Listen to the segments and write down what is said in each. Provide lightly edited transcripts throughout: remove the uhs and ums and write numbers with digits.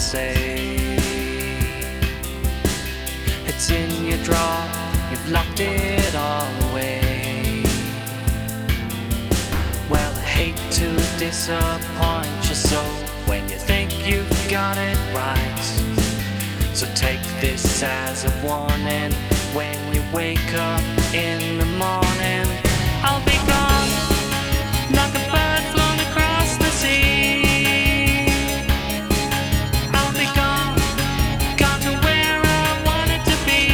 say. It's in your drawer, you've locked it all away. Well, I hate to disappoint you so when you think you've got it right. So take this as a warning, when you wake up in the morning, I'll be gone, like a bird flown across the sea. I'll be gone, gone to where I wanted to be.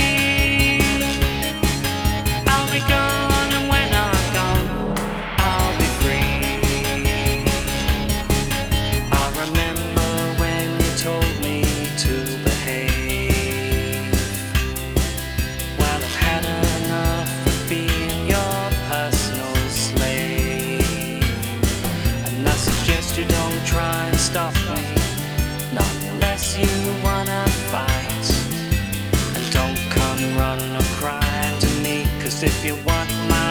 I'll be gone, and when I'm gone, I'll be free. I remember when you told me to behave. Well, I've had enough of being your personal slave, and I suggest you don't try and stop me, not unless you wanna fight. And don't come running or crying to me, 'cause if you want my